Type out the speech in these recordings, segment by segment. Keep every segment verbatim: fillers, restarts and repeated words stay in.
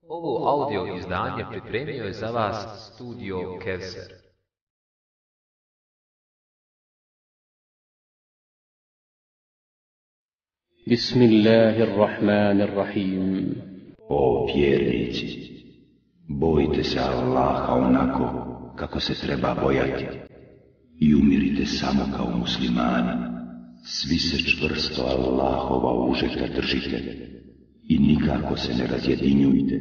Ovo audio izdanje pripremio je za vas studio Kevser. Bismillahirrahmanirrahim. O vjernici, bojte se Allaha onako kako se treba bojati i umirite samo kao muslimani. Svi se čvrsto Allahova užeta držite i nikako se ne razjedinjujte.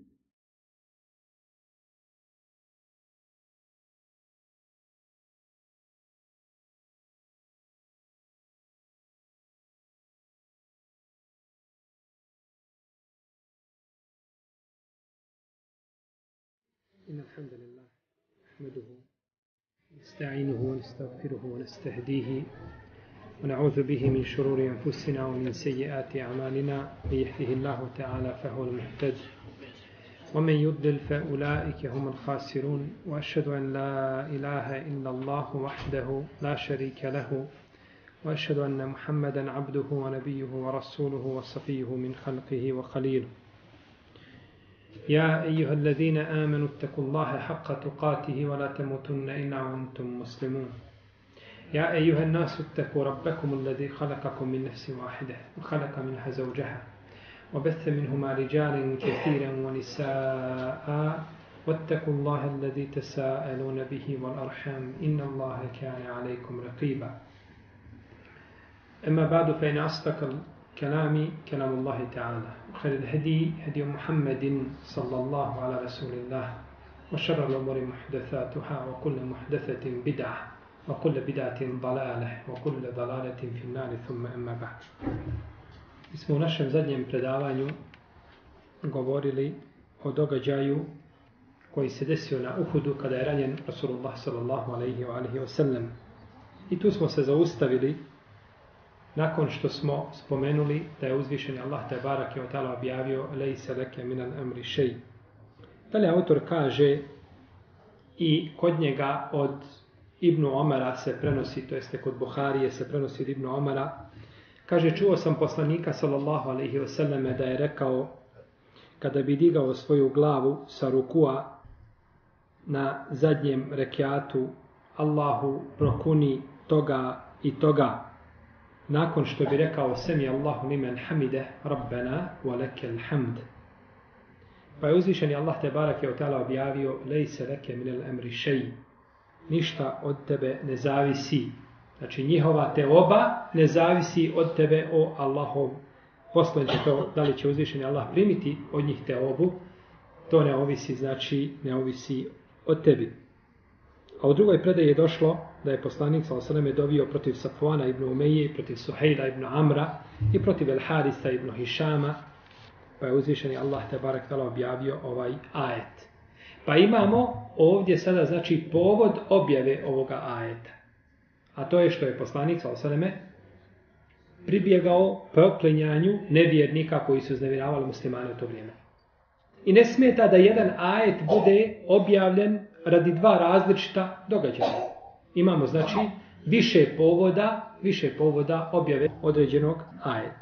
إن الحمد لله نحمده ونستعينه ونستغفره ونستهديه ونعوذ به من شرور أنفسنا ومن سيئات أعمالنا من يهده الله تعالى فهو المهتد ومن يضلل فأولئك هم الخاسرون وأشهد أن لا إله إلا الله وحده لا شريك له وأشهد أن محمدا عبده ونبيه ورسوله وصفيه من خلقه وخليله يا أيها الذين آمنوا اتقوا الله حق تقاته ولا تموتن إلا وأنتم مسلمون يا أيها الناس اتقوا ربكم الذي خلقكم من نفس واحدة وخلق منها زوجها وبث منهما رجالا كثيرا ونساء واتقوا الله الذي تساءلون به والأرحام إن الله كان عليكم رقيبا أما بعد فإن أصدق كلامي كلام الله تعالى وخير الهدي هدي محمد صلى الله على رسول الله وشر الأمور محدثاتها وكل محدثة بدعة وكل بدعة ضلالة وكل ضلالة في النار ثم أما بعد. Mi smo u našem zadnjem predavanju govorili o događaju koji se desio na Uhudu kada je ranjen Rasulullah sallallahu alaihi wa alihi wa sallam. I tu smo se zaustavili nakon što smo spomenuli da je uzvišeni Allah te barake wa ta'ala objavio lejse leke minal amri šej. Dalje autor kaže i kod njega od Ibnu Omara se prenosi, to jeste kod Buharije se prenosi od Ibnu Omara, kaže čuo sam poslanika sallallahu alaihi wasallam da je rekao kada bi digao svoju glavu sa rukua na zadnjem rekiatu Allahu prokuni toga i toga. Nakon što bi rekao semi Allahu limen hamide rabbena wa lekel hamd. Pa je uzvišeni Allah te barake wa ta'ala objavio lejse leke minel emri šej. Ništa od tebe ne zavisi. Znači njihova teoba ne zavisi od tebe o Allahov poslaniče. To da li će uzvišeni Allah primiti od njih teobu, to ne ovisi, znači ne ovisi od tebi. A u drugoj predaji je došlo da je poslanik sallallahu alejhi ve sellem dovio protiv Safvana ibn Umeje, protiv Suhejla ibn Amra i protiv El Harisa ibn Hišama, pa je uzvišeni Allah te barek tala objavio ovaj ajet. Pa imamo ovdje sada znači povod objave ovoga ajeta. A to je što je poslanik sallallahu alejhi ve sellem pribjegao proklinjanju nevjernika koji su uznemiravali muslimane u to vrijeme. I ne smeta da jedan ajet bude objavljen radi dva različita događaja. Imamo znači više povoda, više povoda objave određenog ajeta.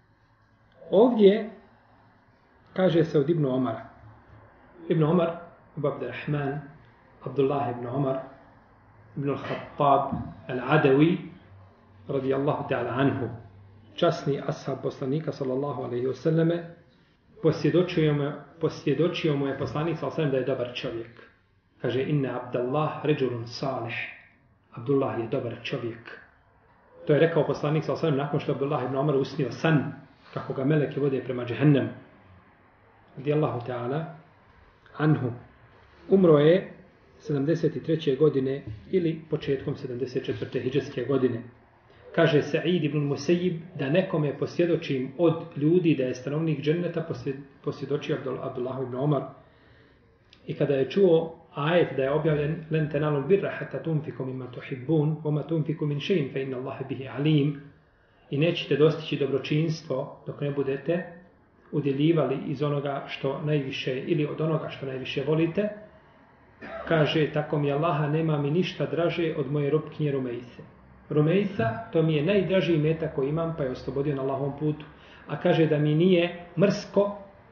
Ovdje kaže se od Ibnu Omara. Ibnu Omar, Abu Abdurrahman, Abdullah ibn Omar, ibn al-Khattab, al-Adawi, radijallahu ta'ala anhu, časni ashab poslanika sallallahu alaihi wa sallame, posvjedočio mu, posvjedočio mu je poslanik sallallahu alaihi wa sallam da je dobar čovjek. Kaže, inna Abdullah ređulun salih. Abdullah je dobar čovjek. To je rekao poslanik sallallahu alejhi ve sellem nakon što Abdullah ibn Omar usnio san kako ga meleki vode prema džehennemu. Radijallahu ta'ala anhu. Umro je sedamdeset treće godine ili početkom sedamdeset četvrte hidžretske godine. Kaže Sa'id ibn Musayyib da nekome posvjedočim od ljudi da je stanovnik dženneta, posvjedočio Abdullah ibn Omar. I kada je čuo ajet da je objavljen len tenalul birra hatta tunfiku mimma tuhibbun wa ma tunfiku min shay'in fa inna Allaha bihi alim, i nećete dostići dobročinstvo dok ne budete udjeljivali iz onoga što najviše ili od onoga što najviše volite. Kaže, tako mi Allaha, nema mi ništa draže od moje robkinje Rumejse. Rumejsa, to mi je najdraži imetak koji imam, pa je oslobodio na Allahovom putu. A kaže da mi nije mrsko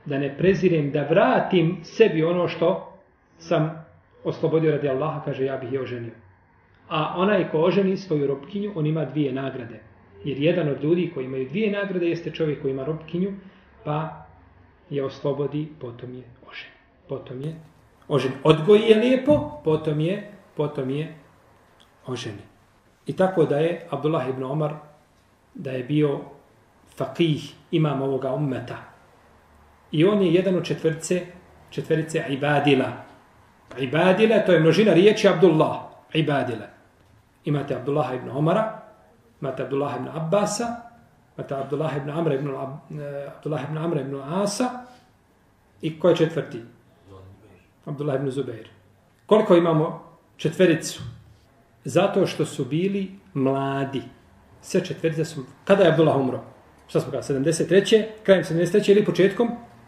da ne prezirem, da vratim sebi ono što sam oslobodio radi Allaha, kaže ja bih je oženio. A onaj ko oženi svoju robkinju, on ima dvije nagrade. Jer jedan od ljudi koji imaju dvije nagrade jeste čovjek koji ima robkinju, pa je oslobodi, potom je oženi. Potom je oženi. Odgoji je lijepo, potom je, potom je oženi. I tako da je Abdullah ibn Omar, da je bio faqih, imam ovoga ummeta. I on je jedan od četverice, četverice ibadila. Ibadila, to je množina riječi Abdullah. Ibadila. Imate Abdullah ibn Omara, imate Abdullah ibn Abbasa, imate Abdullah ibn Amra ibn, Abdullah ibn Amra ibn Asa i ko je četvrti? Abdullah ibn Zubair. Koliko imamo četvericu? Zato što su bili mladi. Sve četverice su... Kada je Abdullah umro? Šta smo kada? sedamdeset treće Krajem sedamdeset treće ili početkom?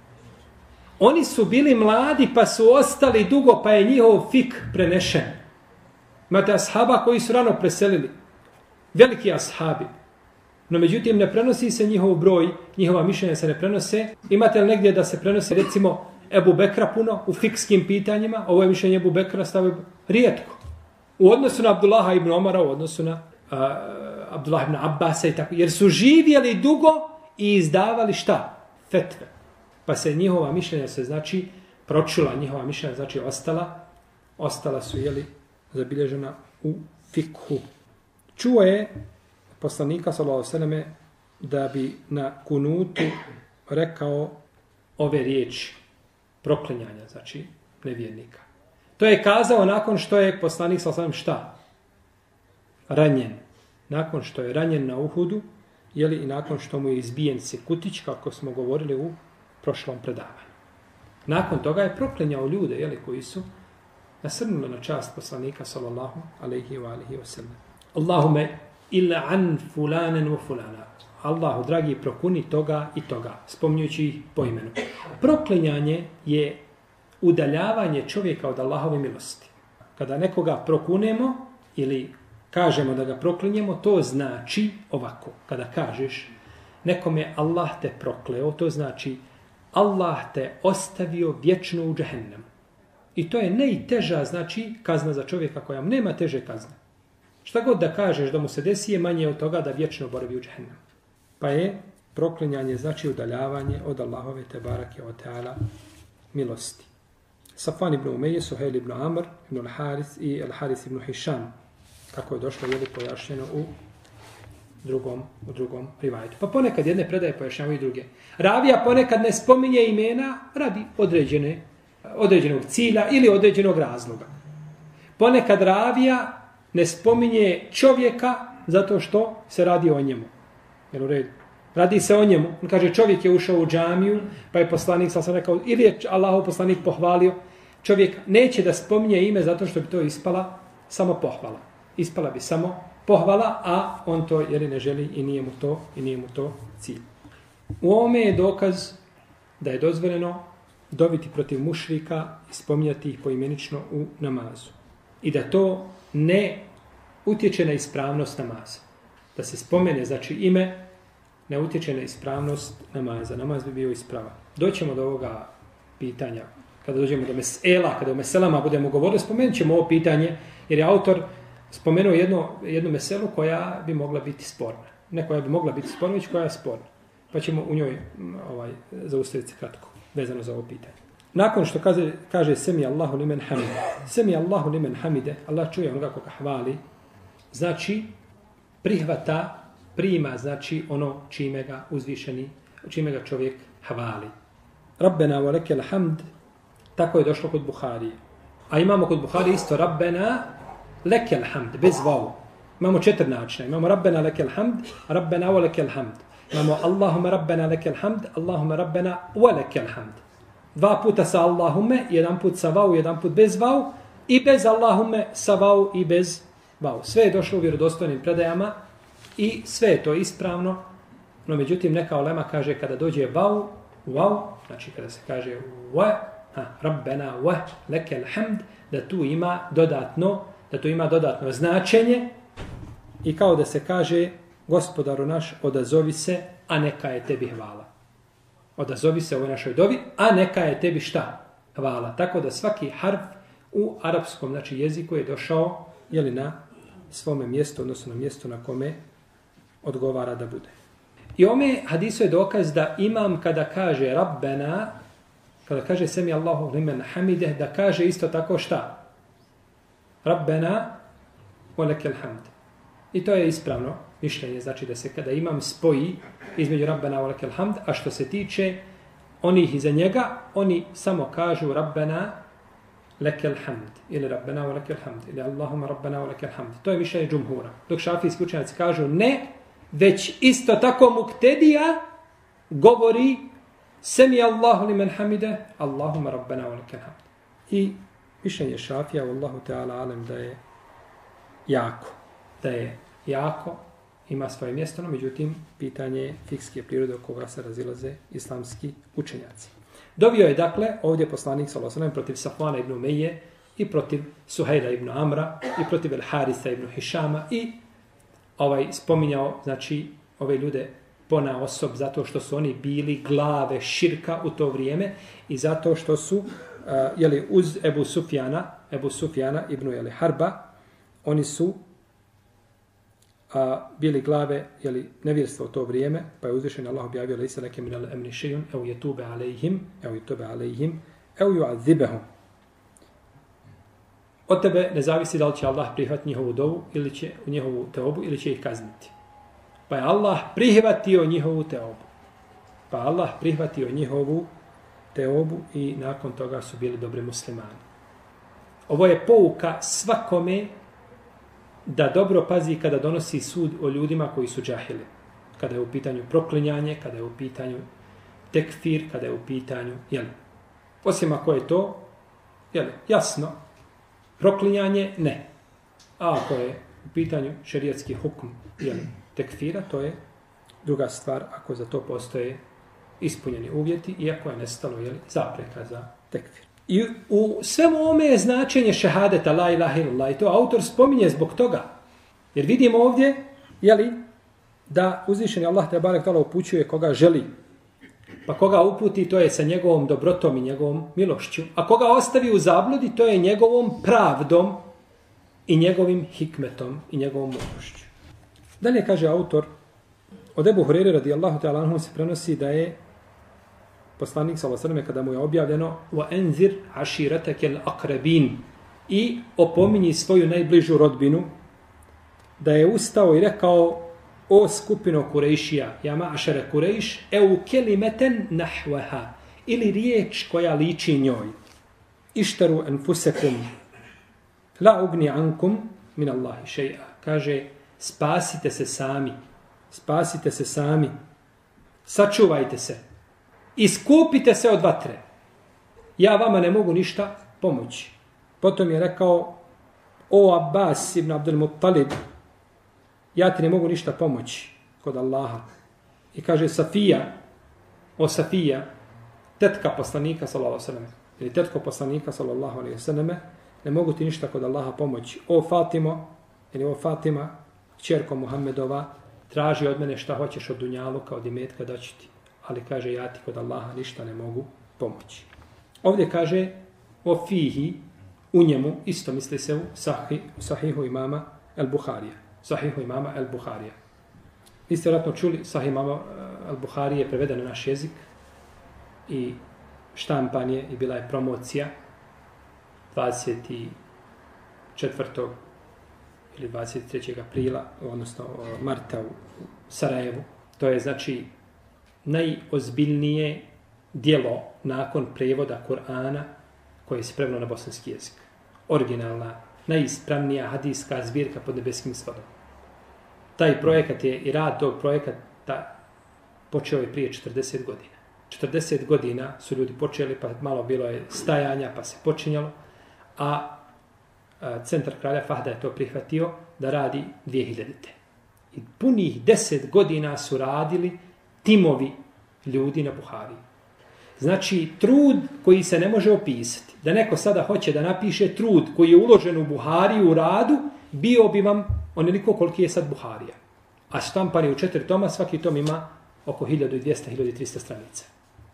Oni su bili mladi pa su ostali dugo pa je njihov fik prenešen. Imate ashaba koji su rano preselili. Veliki ashabi. No međutim ne prenosi se njihov broj, njihova mišljenja se ne prenose. Imate li negdje da se prenosi recimo Ebu Bekra puno u fikskim pitanjima? Ovo je mišljenje Ebu Bekra stavio rijetko. U odnosu na Abdullaha ibn Omara, u odnosu na uh, Abdullah ibn Abbasa i tako. Jer su živjeli dugo i izdavali šta? Fetve. Pa se njihova mišljenja se znači pročula, njihova mišljenja znači ostala. Ostala su, jeli, zabilježena u fikhu. Čuo je poslanika sallallahu alejhi ve selleme da bi na kunutu rekao ove riječi proklinjanja, znači nevjernika. To je kazao nakon što je poslanik sallallahu alejhi ve sellem šta? Ranjen. Nakon što je ranjen na Uhudu, jeli, i nakon što mu je izbijen sekutić, kako smo govorili u prošlom predavanju. Nakon toga je proklinjao ljude, jeli, koji su nasrnuli na čast poslanika sallallahu alejhi ve alihi ve sellem. Allahume illa an fulanen wa fulana. Allahu, dragi, prokuni toga i toga, spominjući ih po imenu. Proklinjanje je udaljavanje čovjeka od Allahove milosti. Kada nekoga prokunemo ili kažemo da ga proklinjemo, to znači ovako. Kada kažeš nekome Allah te prokleo, to znači Allah te ostavio vječno u džehennemu. I to je najteža, znači, kazna za čovjeka koja nema teže kazne. Šta god da kažeš da mu se desi je manje od toga da vječno boravi u džehennemu. Pa je proklinjanje, znači udaljavanje od Allahove te barake o teala milosti. Safan ibn Umeje, Suhejl ibn Amr, ibn al-Haris i al-Haris ibn Hišam. Kako je došlo, je li pojašnjeno u drugom, u drugom rivajetu. Pa ponekad jedne predaje pojašnjavaju i druge. Ravija ponekad ne spominje imena radi određene, određenog cilja ili određenog razloga. Ponekad ravija ne spominje čovjeka zato što se radi o njemu. Jer u redu. Radi se o njemu. On kaže čovjek je ušao u džamiju, pa je poslanik, sam sam rekao, ili je Allahov poslanik pohvalio. Čovjek neće da spominje ime zato što bi to ispala samo pohvala. Ispala bi samo pohvala, a on to jeli ne želi i nije mu to, i nije mu to cilj. U ovome je dokaz da je dozvoljeno dobiti protiv mušrika i spominjati ih poimenično u namazu. I da to ne utječe na ispravnost namaza. Da se spomene, znači ime, ne utječe na ispravnost namaza. Namaz bi bio ispravan. Doćemo do ovoga pitanja. Kada dođemo do mesela, kada o meselama budemo govorili, spomenut ćemo ovo pitanje, jer je autor spomenuo jedno, jednu meselu koja bi mogla biti sporna. Ne koja bi mogla biti sporna, već koja je sporna. Pa ćemo u njoj ovaj, zaustaviti se kratko, vezano za ovo pitanje. Nakon što kaže, kaže Semi Allahu limen hamide. Semi Allahu limen hamide, Allah čuje onoga koga hvali, znači prihvata, prima, znači ono čime ga uzvišeni, čime ga čovjek hvali. Rabbena wa lekel hamd, tako je došlo kod Buharije. A imamo kod Buharije isto Rabbena lekel hamd, bez vavu. Imamo četiri načina. Imamo Rabbena lekel hamd, Rabbena wa lekel hamd. Imamo Allahumma Rabbena lekel hamd, Allahumma Rabbena wa lekel hamd. Dva puta sa Allahumme, jedan put sa vavu, jedan put bez vavu, i bez Allahumme sa vavu i bez vavu. Sve je došlo u vjerodostojnim predajama i sve je to ispravno, no međutim neka ulema kaže kada dođe vavu, vavu, znači kada se kaže wa, ha, Rabbena wa lekel hamd, da tu ima dodatno, da tu ima dodatno značenje i kao da se kaže Gospodaru naš, odazovi se, a neka je tebi hvala. odazovi se ovoj našoj dovi, a neka je tebi šta? Hvala. Tako da svaki harf u arapskom znači, jeziku je došao jeli, na svome mjestu, odnosno na mjestu na kome odgovara da bude. I ome hadisu je dokaz da imam kada kaže Rabbena, kada kaže Semi Allahu limen hamideh, da kaže isto tako šta? Rabbena walakel hamd. I to je ispravno mišljenje, znači da se kada imam spoji između Rabbena walakel hamd, a što se tiče onih iza njega, oni samo kažu Rabbena lekel hamd, ili Rabbena walakel hamd, ili Allahumma Rabbena walakel hamd. To je mišljenje džumhura. Dok šafijski učenjaci kažu ne, već isto tako muktedija govori Semi Allahu limen hamide, Allahumma Rabbena walakel hamd. I mišljenje šafija, Wallahu ta'ala alem, da je jako. Da je jako, ima svoje mjesto, no međutim, pitanje je fikske prirode o koga se razilaze islamski učenjaci. Dovio je, dakle, ovdje poslanik sallallahu alejhi ve sellem protiv Safvana ibn Umeje i protiv Suhejla ibn Amra i protiv El Harisa ibn Hišama i ovaj spominjao, znači, ove ljude pona osob zato što su oni bili glave širka u to vrijeme i zato što su, uh, jeli, uz Ebu Sufjana, Ebu Sufjana ibn jeli, Harba, oni su a bili glave jeli, nevjerstva u to vrijeme, pa je uzvišen Allah objavio lejse leke minal emni šejun, ev jetube alejhim, ev jetube alejhim, ev ju'adzibahum. Od tebe ne zavisi da li će Allah prihvatiti njihovu dovu ili će u njihovu teobu ili će ih kazniti. Pa je Allah prihvatio njihovu teobu. Pa Allah prihvatio njihovu teobu i nakon toga su bili dobri muslimani. Ovo je pouka svakome da dobro pazi kada donosi sud o ljudima koji su džahili. Kada je u pitanju proklinjanje, kada je u pitanju tekfir, kada je u pitanju, jel, osim ako je to, jel, jasno, proklinjanje, ne. A ako je u pitanju šerijatski hukm, jel, tekfira, to je druga stvar, ako za to postoje ispunjeni uvjeti, iako je nestalo, jel, zapreka za tekfir. I u svemu ovome je značenje šehadeta, la ilaha illallah, i to autor spominje zbog toga. Jer vidimo ovdje, jeli, da uzvišeni Allah te barek tala upućuje koga želi. Pa koga uputi, to je sa njegovom dobrotom i njegovom milošću. A koga ostavi u zabludi, to je njegovom pravdom i njegovim hikmetom i njegovom milošću. Dalje kaže autor, od Ebu Hureyre radijallahu ta'ala anhu se prenosi da je poslanik sallallahu alejhi ve sellem kada mu je objavljeno wa anzir ashiratakal aqrabin i opominji svoju najbližu rodbinu, da je ustao i rekao: o skupino Kurejšija, ja ma'šara Kurejš, eu kelimeten nahwaha, ili riječ koja liči njoj. Ištaru anfusakum la ugni ankum min Allahi še'a. Kaže, spasite se sami, spasite se sami, sačuvajte se, iskupite se od vatre. Ja vama ne mogu ništa pomoći. Potom je rekao: o Abbas ibn Abdul Muttalib, ja ti ne mogu ništa pomoći kod Allaha. I kaže Safija, o Safija, tetka poslanika sallallahu alejhi ve sellem, ili tetko poslanika sallallahu alejhi ve sellem, ne mogu ti ništa kod Allaha pomoći. O Fatimo, ili o Fatima, kćerko Muhammedova, traži od mene šta hoćeš od dunjaluka, od imetka, da ću ti. Ali kaže, ja ti kod Allaha ništa ne mogu pomoći. Ovdje kaže o fihi, u njemu, isto misli se u sahih, sahihu imama el-Buharija. Sahihu imama el-Buharija. Vi ste vjerojatno čuli, sahih imama el-Buharija je preveden na naš jezik i štampan je i bila je promocija dvadeset četvrtog ili dvadeset trećeg aprila, odnosno marta u Sarajevu. To je znači najozbiljnije djelo nakon prevoda Kur'ana koje se prevelo na bosanski jezik. Originalna, najispravnija hadijska zbirka pod nebeskim svodom. Taj projekat je i rad tog projekata počeo je prije četrdeset godina. četrdeset godina su ljudi počeli, pa malo bilo je stajanja, pa se počinjalo, a centar kralja Fahda je to prihvatio da radi dvije hiljadite. I punih deset godina su radili timovi ljudi na Buhariji. Znači, trud koji se ne može opisati. Da neko sada hoće da napiše trud koji je uložen u Buhariju u radu, bio bi vam onoliko koliki je sad Buharija. A štampan je u četiri toma, svaki tom ima oko hiljadu dvjesto do hiljadu tristo stranica.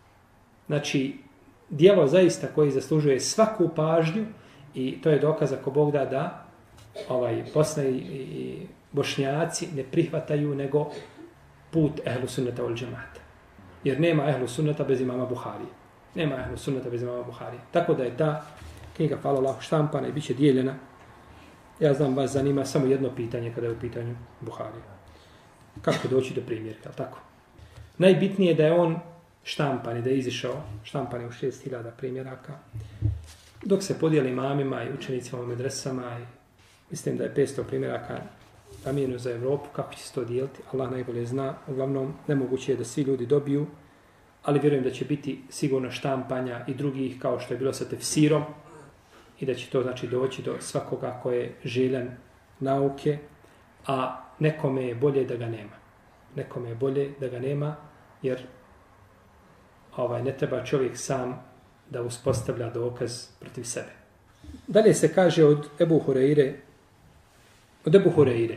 znači, djelo zaista koji zaslužuje svaku pažnju i to je dokaz ako Bog da da ovaj, Bosna i, i Bošnjaci ne prihvataju nego put ehlu sunnata wal džemata. Jer nema ehlu sunnata bez imama Buharije. Nema ehlu sunnata bez imama Buharije. Tako da je ta knjiga, hvala Allahu, štampana i bit će dijeljena. Ja znam, vas zanima samo jedno pitanje kada je u pitanju Buharije. Kako doći do primjerka, tako? Najbitnije je da je on štampan i da je izišao, štampan je u šest hiljada primjeraka. Dok se podijeli imamima i učenicima u medresama, i mislim da je petsto primjeraka namijenjeno za Evropu, kako će se to dijeliti, Allah najbolje zna. Uglavnom, nemoguće je da svi ljudi dobiju, ali vjerujem da će biti sigurno štampanja i drugih, kao što je bilo sa tefsirom, i da će to znači doći do svakoga ko je željan nauke, a nekome je bolje da ga nema. Nekome je bolje da ga nema, jer ovaj, ne treba čovjek sam da uspostavlja dokaz protiv sebe. Dalje se kaže od Ebu Hureyre, od Ebu Hureyre.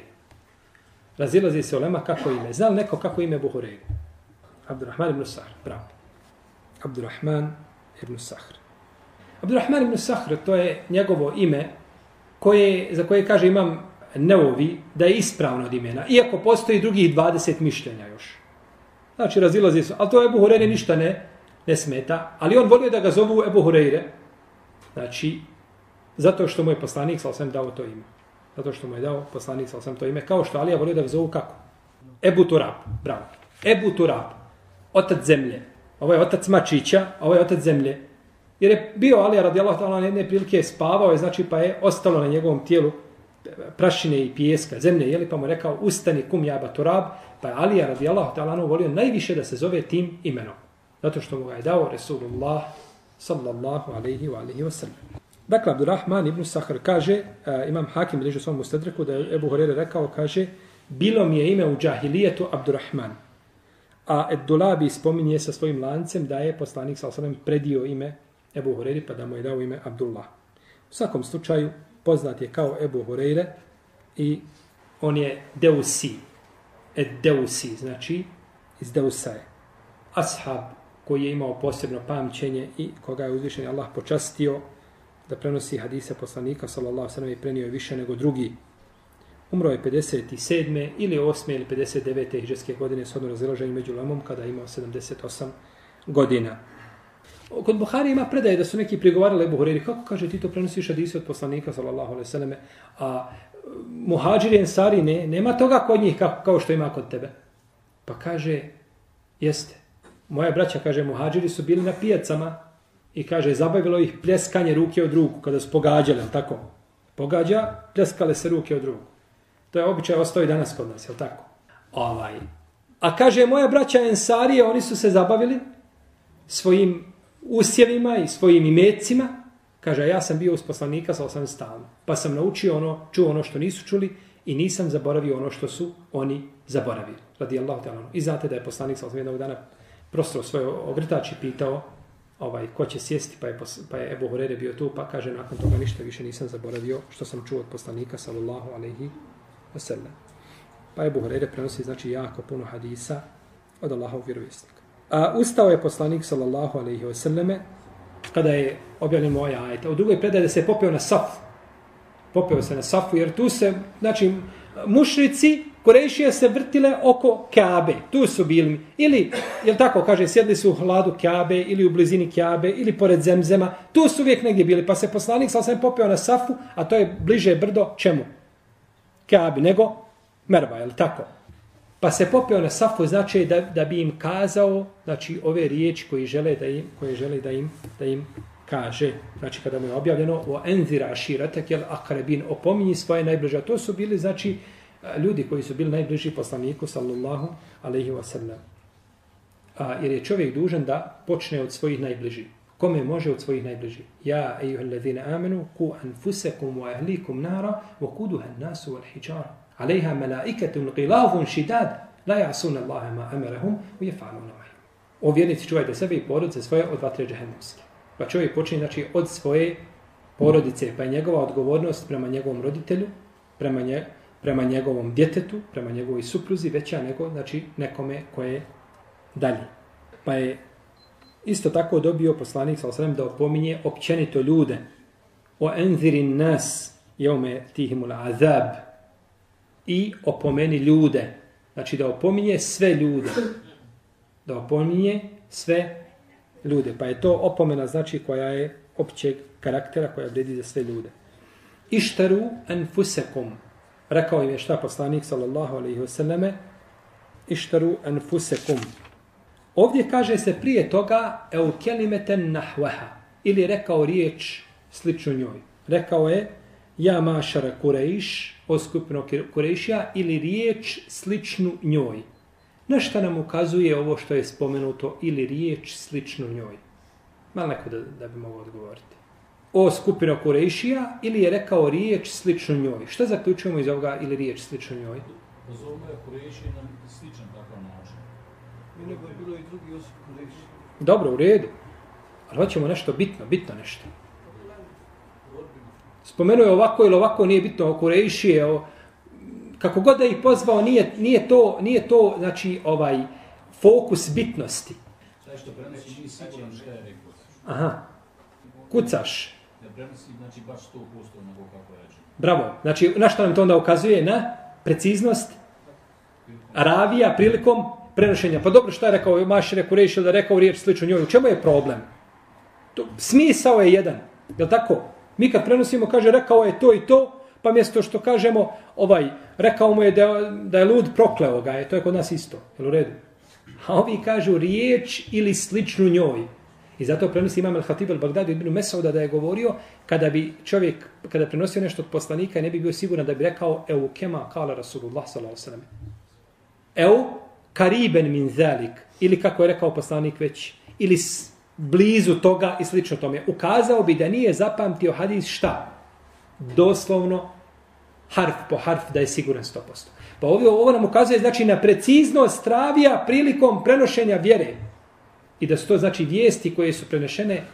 Razilazi se ulema kako ime. Zna li neko kako ime Ebu Hureyre? Abdurrahman ibn Sahr, bravo. Abdurrahman ibn Sahr. Abdurrahman ibn Sahr, to je njegovo ime koje, za koje kaže imam Neovi da je ispravno od imena, iako postoji drugih dvadeset mišljenja još. Znači, razilazi se, ali to Ebu Hureyre ništa ne, ne smeta, ali on volio da ga zovu Ebu Hureyre, znači, zato što mu je poslanik sallallahu alejhi ve sellem dao to ime. Zato što mu je dao poslanik sallallahu alejhi ve sellem to ime, kao što Alija volio da ga zovu kako? Ebu Turab, bravo. Ebu Turab, otac zemlje. Ovo je otac mačića, a ovo je otac zemlje. Jer je bio Alija radijallahu ta'ala na jedne prilike spavao, je, znači pa je ostalo na njegovom tijelu prašine i pijeska, zemlje, jeli, pa mu rekao ustani kum ja Eba Turab, pa je Alija radijallahu ta'ala volio najviše da se zove tim imenom. Zato što mu ga je dao Resulullah sallallahu alaihi wa alaihi wa sallam. Dakle, Abdurrahman ibn Sahr kaže, uh, imam Hakim bliže u svom Mustadreku, da je Ebu Hureyre rekao, kaže, bilo mi je ime u džahilijetu Abdurrahman. A Ed-Dulabi spominje sa svojim lancem da je poslanik sallallahu alejhi ve sellem predio ime Ebu Hureyri, pa da mu je dao ime Abdullah. U svakom slučaju, poznat je kao Ebu Hureyre i on je Deusi. Ed-Deusi, znači iz Deusaje. Ashab koji je imao posebno pamćenje i koga je uzvišeni Allah počastio da prenosi hadise poslanika sallallahu alejhi ve sellem i prenio je više nego drugi. Umro je pedeset sedme ili osme ili pedeset devete hidžretske godine s odno razilaženje među ulemom kada je imao sedamdeset osam godina. Kod Buhari ima predaje da su neki prigovarali Ebu Hureyri, kako kaže ti to prenosiš hadise od poslanika sallallahu alejhi ve selleme, a muhadžiri ensari ne, nema toga kod njih kao, kao što ima kod tebe. Pa kaže, jeste. Moja braća, kaže, muhadžiri su bili na pijacama i kaže, zabavilo ih pljeskanje ruke od ruku kada su pogađali, tako? Pogađa, pljeskale se ruke od ruku. To je običaj, ostao i danas kod nas, je li tako? Ovaj. A kaže, moja braća ensarije, oni su se zabavili svojim usjevima i svojim imecima. Kaže, ja sam bio uz poslanika sa osam stalno. Pa sam naučio ono, čuo ono što nisu čuli i nisam zaboravio ono što su oni zaboravili. Radijallahu ta'ala. I znate da je poslanik sa osam jednog dana prostro svoj ogrtač i pitao ovaj, ko će sjesti, pa je, pa je Ebu Hureyre bio tu, pa kaže, nakon toga ništa više nisam zaboravio što sam čuo od poslanika sallallahu alejhi ve sellem. Pa Ebu Hureyre prenosi, znači, jako puno hadisa od Allahovog vjerovjesnika. A ustao je poslanik sallallahu alejhi ve selleme kada je objavljen ovaj ajet. U drugoj predaji da se je popeo na safu. Popeo se na safu, jer tu se, znači, mušrici Kurejšije se vrtile oko Kabe. Tu su bili. Ili, jel tako, kaže, sjedli su u hladu Kabe ili u blizini Kabe ili pored Zemzema. Tu su uvijek negdje bili. Pa se poslanik sallallahu alejhi ve sellem popeo na safu, a to je bliže brdo čemu? Kabi, nego Merva, jel tako? Pa se popeo na safu, znači da, da bi im kazao, znači ove riječi koji žele da im, koje žele da im, da im kaže. Znači kada mu je objavljeno o enzira aširatak, jel akrebin, opominji svoje najbliže. To su bili, znači, ljudi koji su bili najbliži poslaniku, sallallahu alejhi ve sellem. A, jer je čovjek dužan da počne od svojih najbližih. Kome može od svojih najbližih? Ja, ejuhellezine amenu, ku anfusekum wa ahlikum nara, wa kuduha nasu wal hijara. Alejha melaiketun gilafun šidad, la jasuna Allahe ma amerahum, u jefaluna mahim. O vjernici čuvajte sebe i porodice svoje od vatre džehennemske. Pa čovjek počne, znači, od svoje porodice, pa je njegova odgovornost prema njegovom roditelju, prema, nje, prema njegovom djetetu, prema njegovoj supruzi, veća nego, znači, nekome koje je dalje. Pa je isto tako dobio poslanik sallallahu alejhi ve sellem da opominje općenito ljude. O enzirin nas jeume tihimul azab. I opomeni ljude. Znači da opominje sve ljude. Da opominje sve ljude. Pa je to opomena znači koja je općeg karaktera, koja vredi za sve ljude. Ištaru anfusekum. Rekao im je šta poslanik sallallahu alejhi ve selleme. Ištaru anfusekum. Ovdje kaže se prije toga eu kelimeten nahvaha. Ili rekao riječ sličnu njoj. Rekao je ja mašara Kurejš, o skupino Kurejšija, ili riječ sličnu njoj. Na šta nam ukazuje ovo što je spomenuto, ili riječ sličnu njoj? Malo neko da, da bi mogao odgovoriti. O skupino Kurejšija, ili je rekao riječ sličnu njoj. Šta zaključujemo iz ovoga, ili riječ sličnu njoj? Pozovno je Kurejšija nam sličan takav način. I nego je bilo i drugi osim Kurejšija. Dobro, u redu. Ali hoćemo nešto bitno, bitno nešto. Spomenuo je ovako ili ovako, nije bitno o Kurejšije, o kako god da ih pozvao, nije, nije, to, nije to, znači, ovaj, fokus bitnosti. Sve što prenosi, nije siguran šta je rekao. Aha. Kucaš. Ne prenosi, znači, baš sto posto nego kako reče. Bravo. Znači, na što nam to onda ukazuje? Na preciznost ravija prilikom prenošenja. Pa dobro, šta je rekao Mašire Kurejši, da rekao riječ sličnu njoj? U čemu je problem? To, smisao je jedan. Je li tako? Mi kad prenosimo, kaže, rekao je to i to, pa mjesto što kažemo, ovaj, rekao mu je da, da je lud, prokleo ga je, to je kod nas isto, je li u redu? A ovi kažu riječ ili sličnu njoj. I zato prenosi imam al-Hatib al-Bagdadi ibn Mesauda da je govorio, kada bi čovjek, kada prenosio nešto od poslanika, ne bi bio siguran da bi rekao eu kema kala Rasulullah sallallahu alejhi ve sellem. Eu kariben min zalik, ili kako je rekao poslanik već, ili blizu toga i slično tome. Ukazao bi da nije zapamtio hadis šta? Doslovno harf po harf da je siguran sto posto. Pa ovdje ovo nam ukazuje znači na preciznost ravija prilikom prenošenja vjere. I da su to znači vijesti koje su prenešene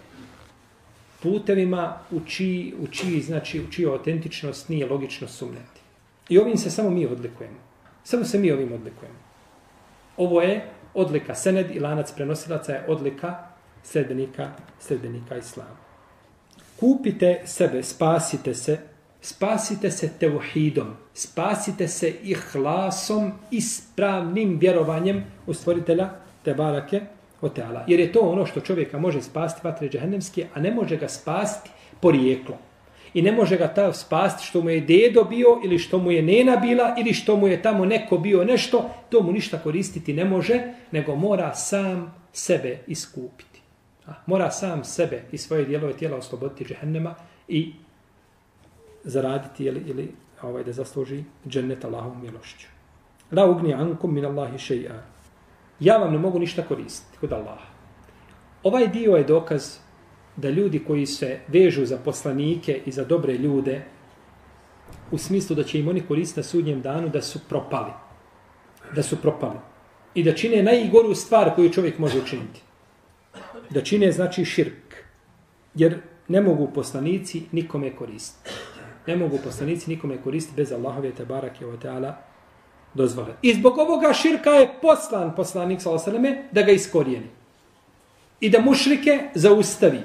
putevima u čiji, u čiji, znači, u čiju autentičnost nije logično sumnjati. I ovim se samo mi odlikujemo. Samo se mi ovim odlikujemo. Ovo je odlika sened i lanac prenosilaca je odlika sledbenika, sledbenika islama. Kupite sebe, spasite se, spasite se tevhidom, spasite se ihlasom, ispravnim vjerovanjem u stvoritelja Tebarake o Teala. Jer je to ono što čovjeka može spasti vatre džehennemske, a ne može ga spasti porijeklo. I ne može ga ta spasti što mu je dedo bio, ili što mu je nena bila, ili što mu je tamo neko bio nešto, to mu ništa koristiti ne može, nego mora sam sebe iskupiti. Mora sam sebe i svoje dijelove tijela osloboditi džehennema i zaraditi ili, ili ovaj, da zasluži džennet Allahovom milošću. La ugni ankum min Allahi še'a. Ja vam ne mogu ništa koristiti kod Allaha. Ovaj dio je dokaz da ljudi koji se vežu za poslanike i za dobre ljude, u smislu da će im oni koristiti na sudnjem danu, da su propali. Da su propali. I da čine najgoru stvar koju čovjek može učiniti. Da čine znači širk. Jer ne mogu poslanici nikome koristiti. Ne mogu poslanici nikome koristiti bez Allahove tebarake ve taala dozvole. I zbog ovoga širka je poslan poslanik sallallahu alejhi ve selleme da ga iskorijeni. I da mušrike zaustavi.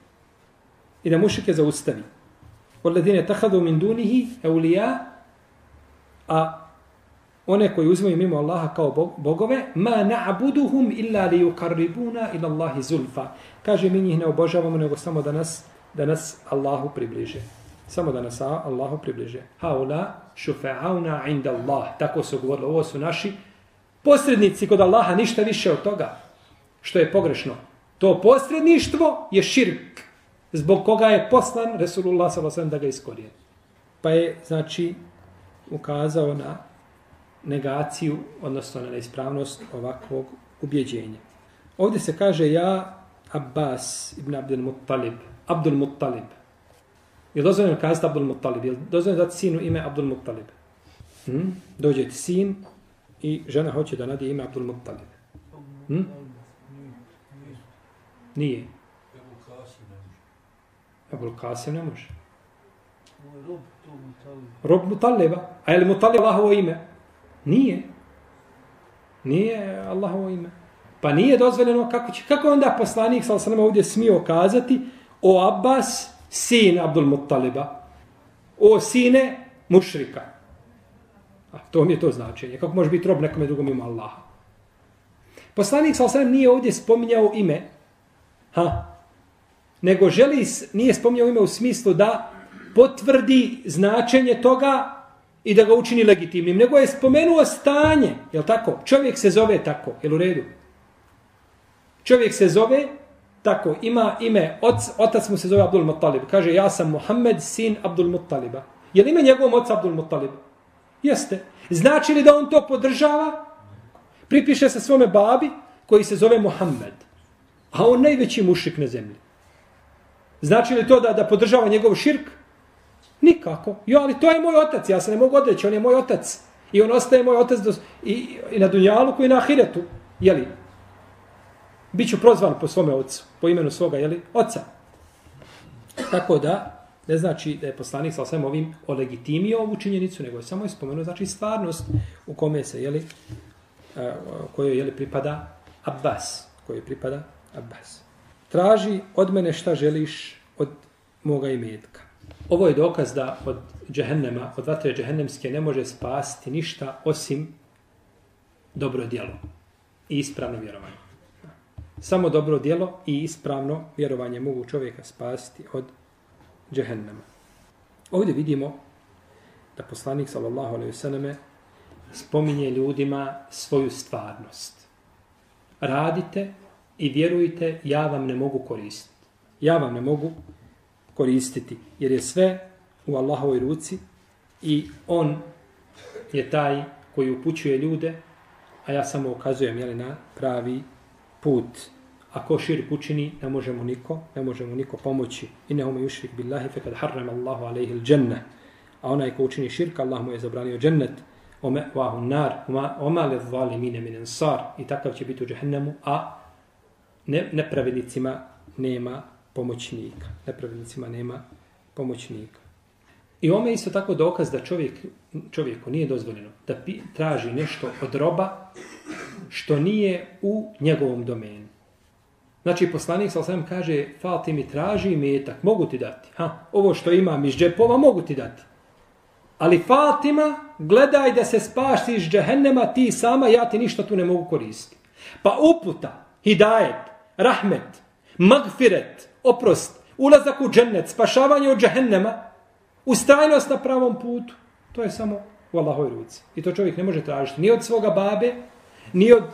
I da mušrike zaustavi. Walladine takhadu min dunihi awliya, a one koji uzimaju mimo Allaha kao bogove, ma na'buduhum illa li yuqarribuna ila Allahi zulfa. Kaže, mi njih ne obožavamo, nego samo da nas, da nas Allahu približe. Samo da nas Allahu približe. Haula šufa'auna inda Allah. Tako su govorili, ovo su naši posrednici kod Allaha, ništa više od toga. Što je pogrešno. To posredništvo je širk, zbog koga je poslan Resulullah sallallahu alejhi ve sellem da ga iskorijeni. Pa je, znači, ukazao na negaciju, odnosno na neispravnost ovakvog ubjeđenja. Ovdje se kaže ja Abbas ibn Abdul Muttalib. Abdul Muttalib. Je dozvoljeno kazati Abdul Muttalib? Je dozvoljeno dati sinu ime Abdul Muttalib? Hmm? Dođe ti sin i žena hoće da nadije ime Abdul Muttalib. Hmm? Nije. Abul Kasim ne može. Rob Mutaliba. A je li Mutalib Allahovo ime? Nije. Nije Allahovo ime. Pa nije dozvoljeno, kako će, kako onda poslanik sallallahu alejhi ve sellem ovdje smio kazati o Abbas, sin Abdul Muttaliba, o sine mušrika. A to mi je to značenje. Kako može biti rob nekome drugom mimo Allaha? Poslanik sallallahu alejhi ve sellem nije ovdje spominjao ime, ha, nego želi, nije spominjao ime u smislu da potvrdi značenje toga i da ga učini legitimnim, nego je spomenuo stanje, jel tako? Čovjek se zove tako, jel u redu? Čovjek se zove tako, ima ime, oc, otac mu se zove Abdul Muttalib, kaže ja sam Muhammed, sin Abdul Muttaliba. Je li ime njegovom oca Abdul Muttalib? Jeste. Znači li da on to podržava? Pripiše se svome babi koji se zove Muhammed, a on najveći mušrik na zemlji. Znači li to da, da podržava njegov širk? Nikako. Jo, ali to je moj otac, ja se ne mogu odreći, on je moj otac. I on ostaje moj otac do, i, i na dunjaluku i na ahiretu. Jeli? Biću prozvan po svome ocu, po imenu svoga, jeli? Oca. Tako da, ne znači da je poslanik sa svem ovim olegitimio ovu činjenicu, nego je samo je spomenuo, znači stvarnost u kome se, jeli, kojoj, jeli, pripada Abbas, kojoj pripada Abbas. Traži od mene šta želiš od moga imetka. Ovo je dokaz da od džehennema, od vatre džehennemske ne može spasiti ništa osim dobro djelo i ispravno vjerovanje. Samo dobro djelo i ispravno vjerovanje mogu čovjeka spasiti od džehennema. Ovdje vidimo da poslanik sallallahu alejhi ve selleme spominje ljudima svoju stvarnost. Radite i vjerujte, ja vam ne mogu koristiti. Ja vam ne mogu koristiti, jer je sve u Allahovoj ruci i on je taj koji upućuje ljude, a ja samo ukazujem, jeli, na pravi put. Ako širk učini, ne možemo niko, ne možemo niko pomoći. Innehu me yušrik billahi fekad harrama Allahu alejhi al-dženne. A onaj ko učini širk, Allah mu je zabranio džennet. Ome vahu nar, oma le zalimine min ansar. I takav će biti u džehennemu, a ne, nepravednicima nema pomoćnika. Nepravednicima nema pomoćnika. I ome je isto tako dokaz da čovjek, čovjeku nije dozvoljeno da pi, traži nešto od roba što nije u njegovom domenu. Znači, poslanik sallallahu alejhi ve sellem kaže, falti mi traži imetak, mogu ti dati. Ha, ovo što imam iz džepova mogu ti dati. Ali Fatima, gledaj da se spasi iz džehennema, ti sama, ja ti ništa tu ne mogu koristiti. Pa uputa, hidajet, rahmet, magfiret, oprost, ulazak u džennet, spašavanje od džehennema, ustrajnost na pravom putu, to je samo u Allahovoj ruci. I to čovjek ne može tražiti ni od svoga babe, ni od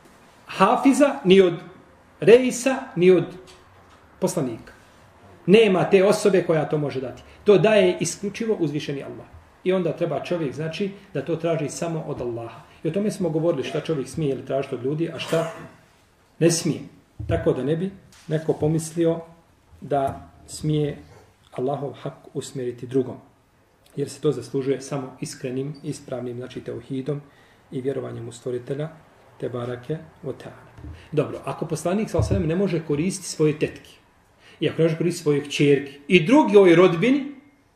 hafiza, ni od reisa, ni od poslanika. Nema te osobe koja to može dati. To daje isključivo uzvišeni Allah. I onda treba čovjek, znači, da to traži samo od Allaha. I o tome smo govorili šta čovjek smije ili tražiti od ljudi, a šta ne smije. Tako da ne bi neko pomislio da smije Allahov hak usmjeriti drugom. Jer se to zaslužuje samo iskrenim, ispravnim, znači teuhidom i vjerovanjem u stvoritelja, te barake o ta'ala. Dobro, ako poslanik sallallahu alejhi ve sellem ne može koristiti svoje tetke, i ako ne može koristiti svoje kćerke i drugoj rodbini,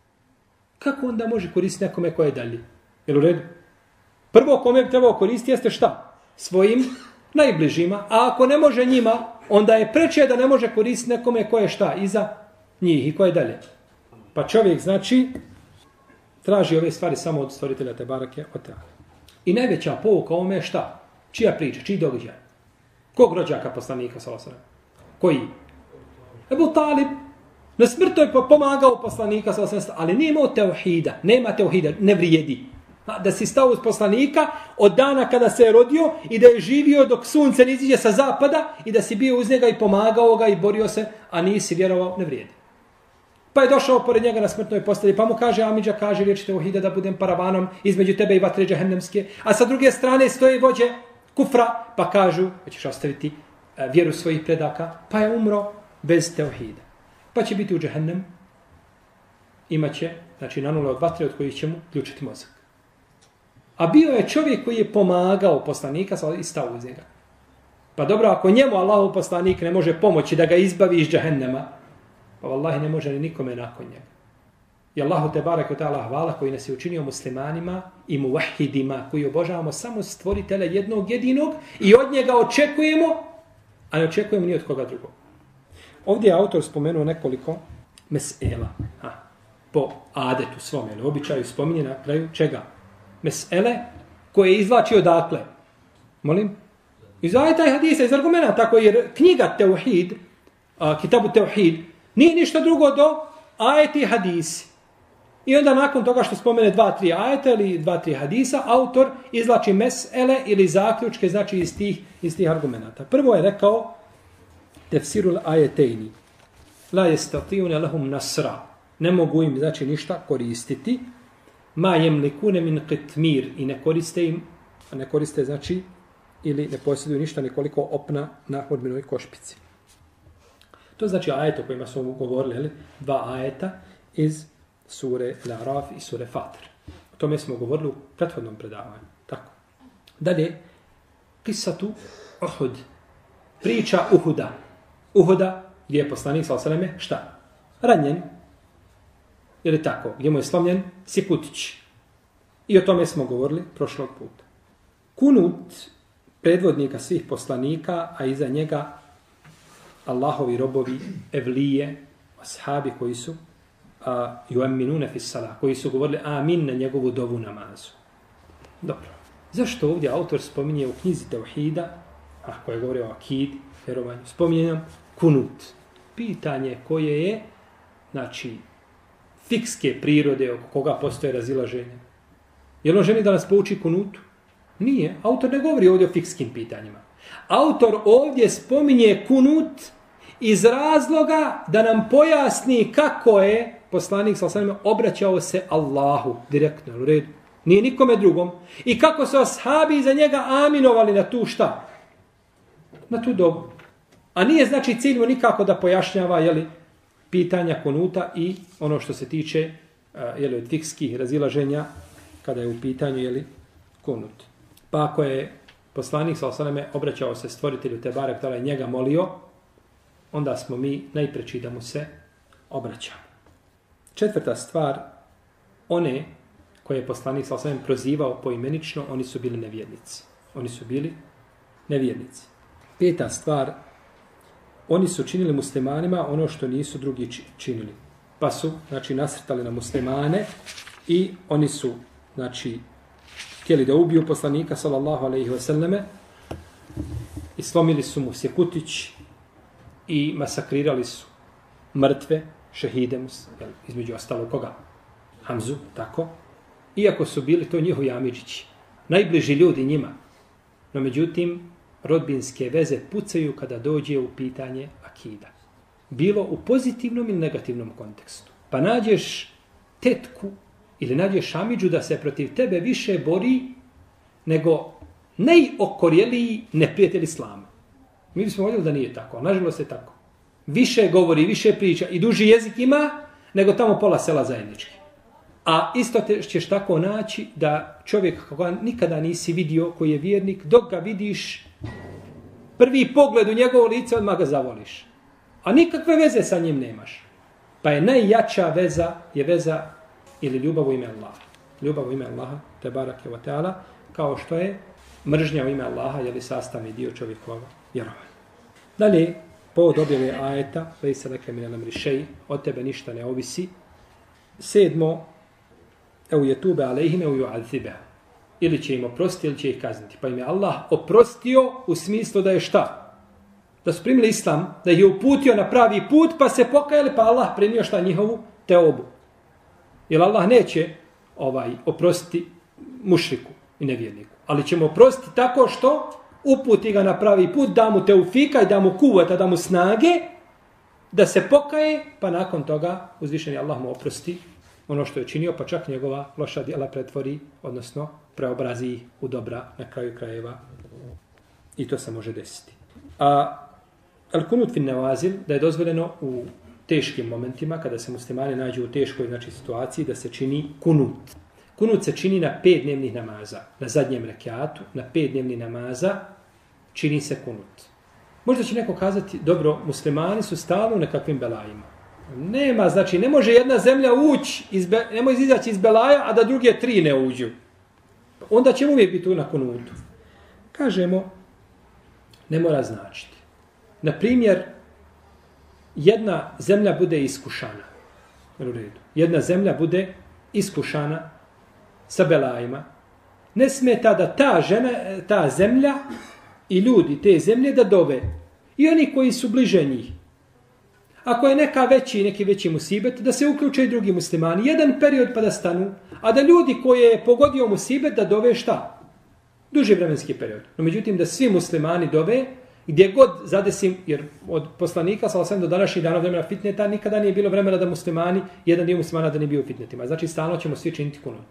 kako onda može koristiti nekome koje je dalje? Jel u redu? Prvo kome bi trebao koristiti jeste šta? Svojim najbližima, a ako ne može njima, onda je preče da ne može koristiti nekome koje je šta? Iza njih i koje je dalje. Pa čovjek, znači, traži ove stvari samo od stvoritelja te barake o ta'ala. I najveća pouka ovome je šta? Čija priča? Čiji događaj? Kog rođaka poslanika sallallahu alejhi ve sellem? Koji? Ebu Talib. Na smrtu je pomagao poslanika sallallahu alejhi ve sellem, ali nije imao teuhida. Nema teuhida, ne vrijedi. Da si stao uz poslanika od dana kada se je rodio i da je živio dok sunce ne iziđe sa zapada i da si bio uz njega i pomagao ga i borio se, a nisi vjerovao, ne vrijedi. Pa je došao pored njega na smrtnoj postelji, pa mu kaže Amidža, kaže riječ teuhida da budem paravanom između tebe i vatre džehennemske, a sa druge strane stoje vođe kufra, pa kažu, hoćeš ostaviti vjeru svojih predaka, pa je umro bez teuhida. Pa će biti u džehennem, imaće, znači nanule od vatre od kojih će mu ključiti mozak. A bio je čovjek koji je pomagao poslanika i stao uz njega. Pa dobro, ako njemu Allahov poslanik ne može pomoći da ga izbavi iz džehennema, pa vallahi ne može ni nikome nakon njega. I Allahu te barek ve ta'ala hvala koji nas je učinio muslimanima i muvahidima, koji obožavamo samo stvoritelja jednog jedinog i od njega očekujemo, a ne očekujemo ni od koga drugog. Ovdje je autor spomenuo nekoliko mesela. Ha, po adetu svome, ili običaju spominje na kraju čega? Mesele koje je izvlačio dakle. Molim? Iz ajeta i hadisa, iz argumenta, tako jer knjiga Teuhid, a, Kitabu Teuhid, nije ništa drugo do ajeti i hadisi. I onda nakon toga što spomene dva, tri ajeta ili dva, tri hadisa, autor izvlači mesele ili zaključke, znači iz tih, iz tih argumenta. Prvo je rekao tefsirul ajetejni. La yestatijune lahum nasra. Ne mogu im, znači, ništa koristiti. Ma jemlikune min qitmir. I ne koriste im, ne koriste, znači, ili ne posjeduju ništa nekoliko opna na hudbenoj košpici. To znači ajet o kojima smo govorili, ali, dva ajeta iz sure Al-Araf i sure Fatir. O tome smo govorili u prethodnom predavanju. Tako. Dalje, kisatu Uhud. Priča Uhuda. Uhuda, gdje je poslanik sallallahu alejhi ve selleme šta? Ranjen. Ili tako, gdje mu je slomljen Sikutić. I o tome smo govorili prošlog puta. Kunut, predvodnika svih poslanika, a iza njega Allahovi robovi, evlije, ashabi koji su a, yu'minuna fi salah, koji su govorili amin na njegovu dovu namazu. Dobro. Zašto ovdje autor spominje u knjizi Teuhida, a koja govori o akidi, vjerovanju, spominje nam kunut. Pitanje koje je, znači, fikske prirode oko koga postoje razilaženje. Je li on želi da nas pouči kunutu? Nije. Autor ne govori ovdje o fikskim pitanjima. Autor ovdje spominje kunut iz razloga da nam pojasni kako je poslanik sallallahu alejhi ve sellem obraćao se Allahu direktno, u redu. Nije nikome drugom. I kako su ashabi iza njega aminovali na tu šta? Na tu dobu. A nije znači cilj mu nikako da pojašnjava jeli, pitanja kunuta i ono što se tiče jeli, od fikskih razilaženja kada je u pitanju jeli, kunut. Pa ako je poslanik sallallahu alejhi ve sellem obraćao se stvoritelju te barek tala i njega molio, onda smo mi najpreči da mu se obraćamo. Četvrta stvar, one koje je poslanik sallallahu alejhi ve sellem prozivao poimenično, oni su bili nevjernici. Oni su bili nevjernici. Peta stvar, oni su činili muslimanima ono što nisu drugi činili. Pa su, znači, nasrtali na muslimane i oni su, znači, htjeli da ubiju poslanika, sallallahu alejhi ve selleme, i slomili su mu Sikutić i masakrirali su mrtve, šehide, između ostalo koga? Hamzu, tako. Iako su bili to njihovi amidžići, najbliži ljudi njima. No, međutim, rodbinske veze pucaju kada dođe u pitanje akida. Bilo u pozitivnom ili negativnom kontekstu. Pa nađeš tetku ili nađeš amidžu da se protiv tebe više bori nego najokorjeliji neprijatelj islama. Mi bismo voljeli da nije tako, nažalost je tako. Više govori, više priča i duži jezik ima nego tamo pola sela zajednički. A isto te ćeš tako naći da čovjek koga nikada nisi vidio, koji je vjernik, dok ga vidiš, prvi pogled u njegovo lice, odmah ga zavoliš. A nikakve veze sa njim nemaš. Pa je najjača veza, je veza ili ljubav u ime Allaha. Ljubav u ime Allaha, te barake wa ta'ala, kao što je mržnja u ime Allaha, je li sastavni dio čovjekova vjerovanja. Dalje, povod objave ajeta, lejsa leke minel amri šej, od tebe ništa ne ovisi. Sedmo, eu je tube alejhime u ju'adzibe. Ili će im oprostiti, ili će ih kazniti. Pa im je Allah oprostio u smislu da je šta? Da su primili islam, da ih je uputio na pravi put, pa se pokajali, pa Allah primio šta njihovu teobu. Jer Allah neće ovaj oprostiti mušriku i nevjerniku. Ali ćemo oprostiti tako što uputi ga na pravi put, da mu teufika i da mu kuvata, da mu snage, da se pokaje, pa nakon toga uzvišeni Allah mu oprosti ono što je činio, pa čak njegova loša djela pretvori, odnosno preobrazi u dobra na kraju krajeva. I to se može desiti. A al-kunut fin nawazil, da je dozvoljeno u teškim momentima, kada se muslimani nađu u teškoj znači, situaciji, da se čini kunut. Kunut se čini na pet dnevnih namaza. Na zadnjem rekiatu, na pet dnevnih namaza, čini se kunut. Možda će neko kazati, dobro, muslimani su stalno u nekakvim belajima. Nema, znači, ne može jedna zemlja ući, izbe, ne može izaći iz belaja, a da druge tri ne uđu. Onda ćemo uvijek biti tu na kunutu. Kažemo, ne mora značiti. Na primjer, jedna zemlja bude iskušana. U redu. Jedna zemlja bude iskušana sa belajima. Ne smeta da ta žena, ta zemlja i ljudi te zemlje da dove. I oni koji su bliže njih. Ako je neka veći, neki veći musibet, da se uključe i drugi muslimani. Jedan period pa da stanu, a da ljudi koji je pogodio musibet da dove šta? Duži vremenski period. No međutim da svi muslimani dove, gdje god zadesim, jer od poslanika sa osam do današnjih dana vremena fitneta nikada nije bilo vremena da muslimani, jedan dio muslimana da nije bio u fitnetima. Znači stalno ćemo svi činiti kunut.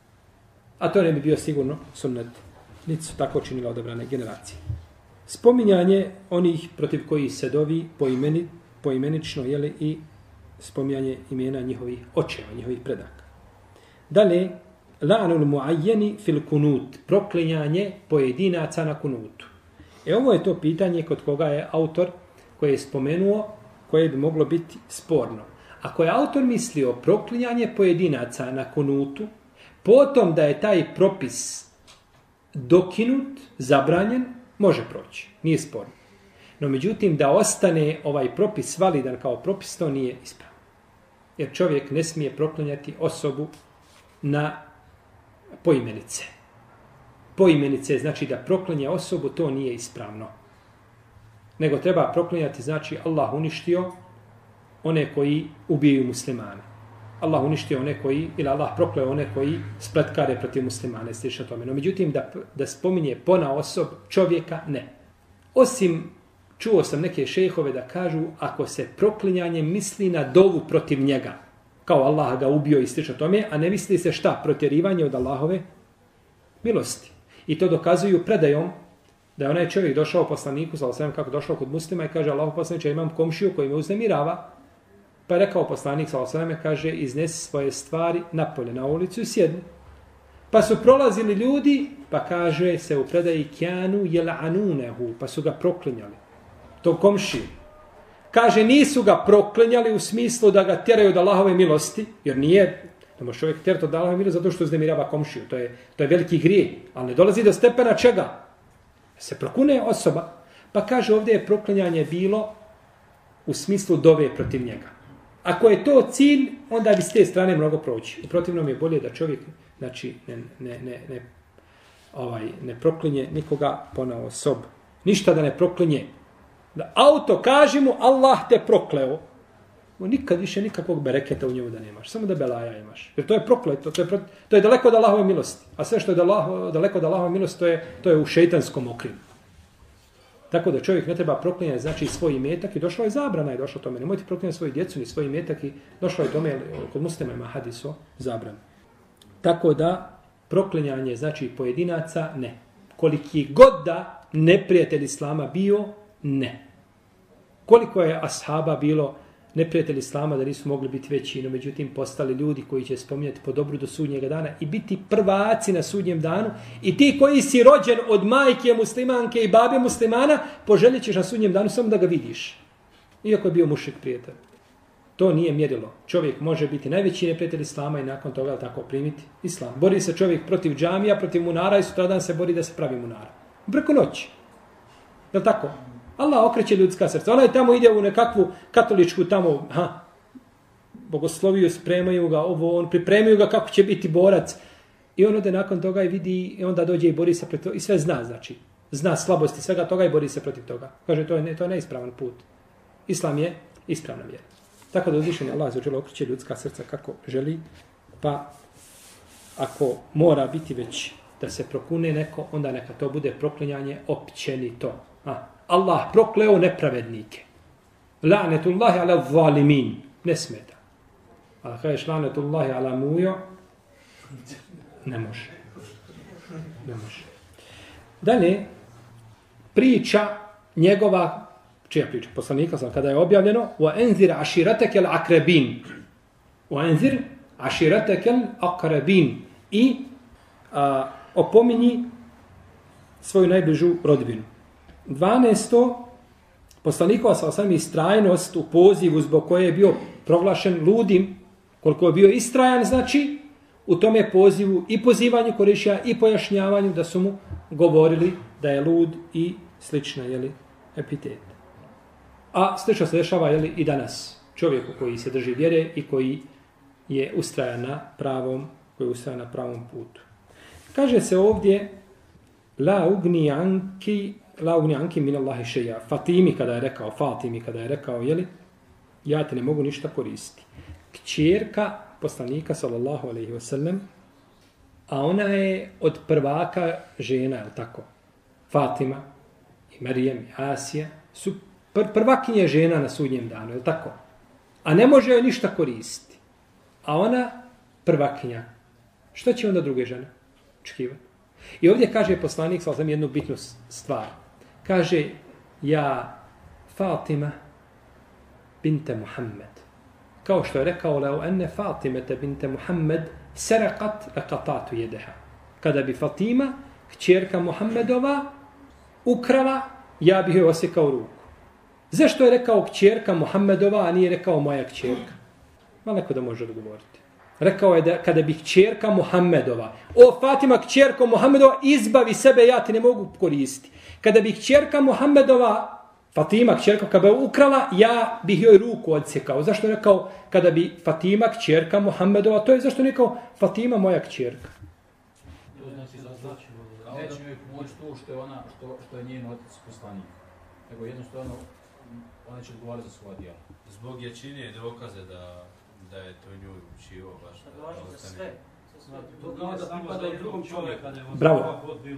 A to ne bi bio sigurno sunnet. Niti su tako činile odabrane generacije. Spominjanje onih protiv kojih se dovi po imeni, poimenično, jeli, i spominjanje imena njihovih očeva, njihovih predaka. Dalje, la'nul mu'ajjeni fil kunut, proklinjanje pojedinaca na kunutu. E ovo je to pitanje kod koga je autor koji je spomenuo, koje bi moglo biti sporno. Ako je autor mislio proklinjanje pojedinaca na kunutu, potom da je taj propis dokinut, zabranjen, može proći, nije sporno. No međutim, da ostane ovaj propis validan kao propis, to nije ispravno. Jer čovjek ne smije proklinjati osobu na poimenice. Poimenice znači da proklinje osobu, to nije ispravno. Nego treba proklinjati, znači Allah uništio one koji ubijaju muslimane. Allah uništio one koji, ili Allah prokleo one koji spletkare protiv muslimane, slično tome. No međutim, da, da spominje pona osob čovjeka, ne. Osim, čuo sam neke šejhove da kažu, ako se proklinjanje misli na dovu protiv njega, kao Allah ga ubio i slično tome, a ne misli se šta? Protjerivanje od Allahove milosti. I to dokazuju predajom da je onaj čovjek došao poslaniku, sallallahu alejhi ve sellem, kako došao kod muslima i kaže: Allahu poslaniče, imam komšiju koji me uznemirava. Pa je rekao poslanik, sallallahu alejhi ve sellem, kaže: iznesi svoje stvari napolje, na ulicu i sjedni. Pa su prolazili ljudi, pa kaže se u predaji kjanu jel'anunehu, pa su ga proklinjali. To komšiju. Kaže, nisu ga proklinjali u smislu da ga tjeraju od Allahove milosti, jer nije, ne može čovjek tjerati od Allahove milosti zato što uznemirava komšiju. To je, to je veliki grijeh, ali ne dolazi do stepena čega? Se prokune osoba. Pa kaže, ovdje je proklinjanje bilo u smislu dove protiv njega. Ako je to cilj, onda bi s te strane mnogo proći. U protivnom je bolje da čovjek, znači, ne, ne, ne, ne, ovaj, ne proklinje nikoga ponao sob. Ništa da ne proklinje. Da auto kaže mu Allah te prokleo. Nikad više nikakvog bereketa u njemu da nemaš. Samo da belaja imaš. Jer to je prokleto. To je, pro, to je daleko od Allahove milosti. A sve što je daleko, daleko od Allahove milosti, to je, to je u šejtanskom okrilu. Tako da čovjek ne treba proklinjati, znači svoj imetak, i došla je zabrana, je došlo tome. Nemojte proklinjati svoju djecu ni svoj imetak, i došlo je tome, kod muslima ima hadis o zabrani. Tako da proklinjanje, znači pojedinaca, ne. Koliki god da neprijatelj Islama bio, ne. Koliko je ashaba bilo neprijatelj Islama da nisu mogli biti veći, no međutim postali ljudi koji će spominjati po dobru do sudnjega dana i biti prvaci na sudnjem danu, i ti koji si rođen od majke muslimanke i babe muslimana, poželjet ćeš na sudnjem danu samo da ga vidiš. Iako je bio mušrik prijatelj. To nije mjerilo. Čovjek može biti najveći neprijatelj Islama i nakon toga tako primiti Islam. Bori se čovjek protiv džamija, protiv munara, i sutradan se bori da se pravi munara. Preko noći. Je li tako? Allah okreće ljudska srca. Onaj tamo ide u nekakvu katoličku tamo, ha, bogosloviju, spremaju ga, ovo, on, pripremaju ga kako će biti borac. I on ode nakon toga i vidi, i onda dođe i bori se protiv toga. I sve zna, znači. Zna slabosti svega toga i bori se protiv toga. Kaže, to je, to je neispravan put. Islam je ispravna vjera. Tako da uzvišeni Allah zađelo okreće ljudska srca kako želi, pa ako mora biti već da se prokune neko, onda neka to bude proklinjanje općenito. A, Allah prokleo nepravednike. La'netullahi ala zalimin. Ne smeta. Ali kažeš la'netullahi ala mujo, ne može. Ne može. Dalje, priča njegova, čija priča? Poslanika sam, kada je objavljeno, وَاَنْذِرْ عَشِرَتَكَ الْعَكْرَبِينَ وَاَنْذِرْ عَشِرَتَكَ الْعَكْرَبِينَ i a, opominji svoju najbližu rodbinu. dvanaesto Poslanikova sa osam istrajnost u pozivu zbog koje je bio proglašen ludim, koliko je bio istrajan, znači, u tome pozivu i pozivanju Kurešija i pojašnjavanju da su mu govorili da je lud i slična, jeli, epitet. A slično se dešava, jeli, i danas čovjeku koji se drži vjere i koji je ustrajan na pravom, koji je ustrajan na pravom putu. Kaže se ovdje la ugni anki la ugni anki min Allahi šeja. Fatimi kada je rekao, Fatimi kada je rekao, jeli, ja te ne mogu ništa koristiti. Kćerka poslanika, sallallahu alejhi ve sellem, a ona je od prvaka žena, je li tako? Fatima i Marijem i Asija su pr- prvakinje žena na sudnjem danu, je li tako? A ne može joj ništa koristiti. A ona prvakinja. Što će onda druge žene očekivati? I ovdje kaže poslanik, sallallahu alejhi ve sellem, jednu bitnu stvar. Kaže, ja Fatima binte Muhammed. Kao što je rekao, leo ene Fatimete binte Muhammed serakat lekatatu jedeha. Kada bi Fatima, kćerka Muhammedova, ukrala, ja bih joj osjekao ruku. Zašto je rekao kćerka Muhammedova, a nije rekao moja kćerka? Ma neko da može odgovoriti. Rekao je da kada bi kćerka Muhammedova, o Fatima, kćerko Muhammedova, izbavi sebe, ja ti ne mogu koristiti. Kada bi kćerka Muhammedova, Fatima, kćerka, kada bi ukrala, ja bih joj ruku odsjekao. Zašto je rekao kada bi Fatima, kćerka Muhammedova, to je zašto je rekao Fatima, moja kćerka. To znači zato neće joj pomoći to što je ona, što, što je njen otac poslanik. Nego jednostavno ona će odgovarati za svoja djela. Zbog jačine dokaze da, da je to njoj učivo baš. Da važi za sve. To kao da pripada i drugom čovjeku. Bravo.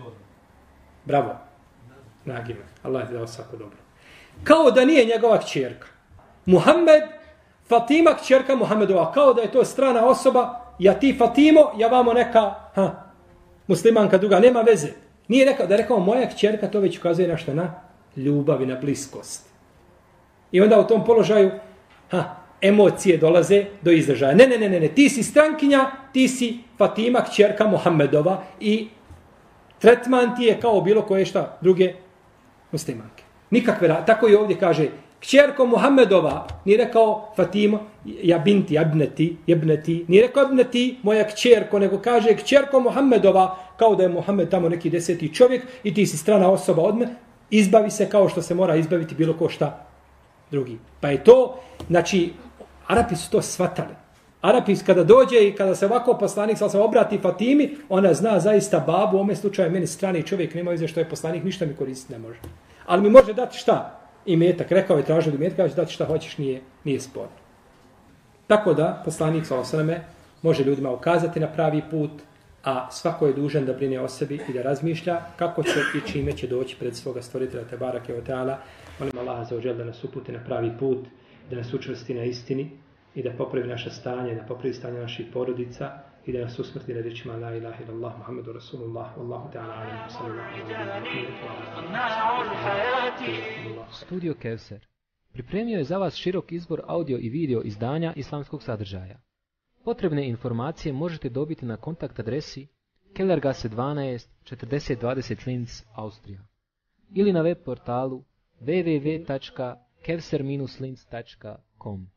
Bravo. Nagime. Allah ti dao svako dobro. Kao da nije njegova kćerka. Muhammed, Fatima, kćerka Muhammedova. Kao da je to strana osoba. Ja ti Fatimo, ja vamo neka ha, muslimanka druga. Nema veze. Nije rekao, da je rekao moja kćerka, to već ukazuje na šta? Na ljubav i na bliskost. I onda u tom položaju ha, emocije dolaze do izražaja. Ne, ne, ne, ne, ne. Ti si strankinja, ti si Fatima, kćerka Muhammedova i tretman ti je kao bilo koje šta druge muslimanke. Nikakve, tako i ovdje kaže, kćerko Muhammedova, nije rekao Fatima, ja binti, jabneti, jebneti, nije rekao jebneti, moja kćerko, nego kaže kćerko Muhammedova, kao da je Muhammed tamo neki deseti čovjek i ti si strana osoba od me, izbavi se kao što se mora izbaviti bilo ko šta drugi. Pa je to, znači, Arapi su to shvatali. Arapi kada dođe i kada se ovako poslanik se obrati Fatimi, ona zna zaista babu, u ovome slučaju meni strani čovjek, nema veze što je poslanik, ništa mi koristiti ne može. Ali mi može dati šta? I metak. Rekao je tražio imetak, kaže dati šta hoćeš, nije, nije sporno. Tako da poslanik sallallahu alejhi ve selleme može ljudima ukazati na pravi put, a svako je dužan da brine o sebi i da razmišlja kako će i čime će doći pred svoga stvoritelja te barake ve taala. Molim Allaha za dželle da nas uputi na pravi put, da nas učvrsti na istini i da popravi naše stanje, da popravi stanje naših porodica i da nas usmrti na riječima la ilaha illallah Muhammedu Rasulullah wallahu ta'ala alim sallallahu alaihi wa sallam. Studio Kevser pripremio je za vas širok izbor audio i video izdanja islamskog sadržaja. Potrebne informacije možete dobiti na kontakt adresi Kellergasse dvanaest četrdeset dvadeset Linz, Austrija ili na web portalu w w w tačka kevser dash linz tačka com.